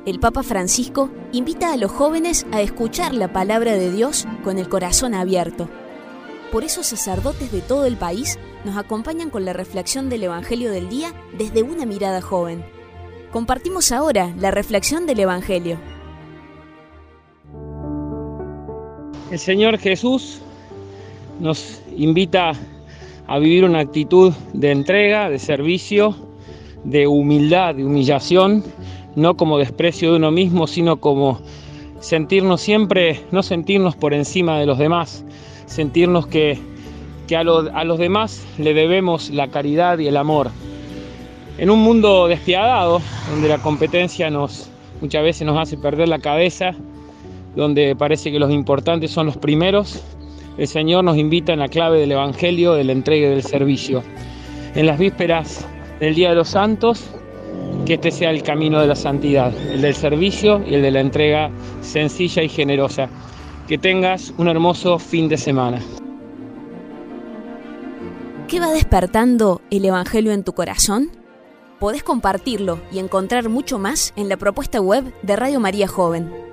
el Papa Francisco invita a los jóvenes a escuchar la palabra de Dios con el corazón abierto. Por eso sacerdotes de todo el país nos acompañan con la reflexión del Evangelio del día desde una mirada joven. Compartimos ahora la reflexión del Evangelio. El Señor Jesús nos invita a vivir una actitud de entrega, de servicio, de humildad, de humillación, no como desprecio de uno mismo, sino como sentirnos siempre, no sentirnos por encima de los demás, sentirnos que a los demás le debemos la caridad y el amor. En un mundo despiadado, donde la competencia muchas veces nos hace perder la cabeza, donde parece que los importantes son los primeros, el Señor nos invita en la clave del Evangelio, de la entrega y del servicio. En las vísperas del Día de los Santos, que este sea el camino de la santidad, el del servicio y el de la entrega sencilla y generosa. Que tengas un hermoso fin de semana. ¿Qué va despertando el Evangelio en tu corazón? Podés compartirlo y encontrar mucho más en la propuesta web de Radio María Joven.